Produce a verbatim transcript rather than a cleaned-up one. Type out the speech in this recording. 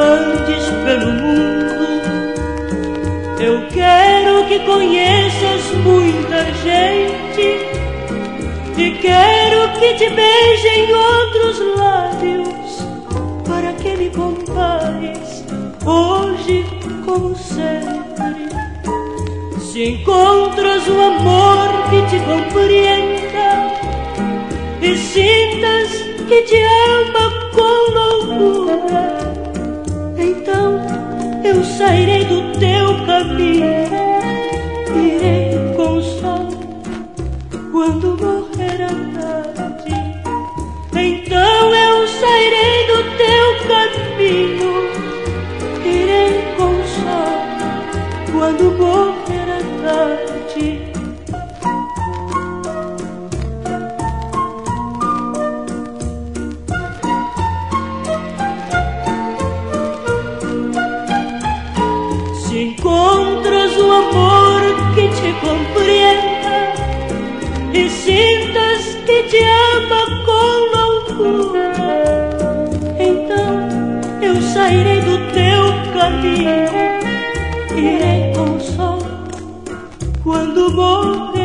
andes pelo mundo. Eu quero que conheças muita gente e quero que te beijem outros lábios, para que me compares hoje como sempre. Se encontras o amor que te compreenda e sintas que te ama com loucura, então eu sairei do teu caminho, irei com o sol quando morrer a tarde. Então eu sairei do teu caminho, irei com o sol quando morrer a tarde. Se encontras o amor que te compreenda e sintas que te ama com loucura, então eu sairei do teu caminho, irei com o sol quando morrer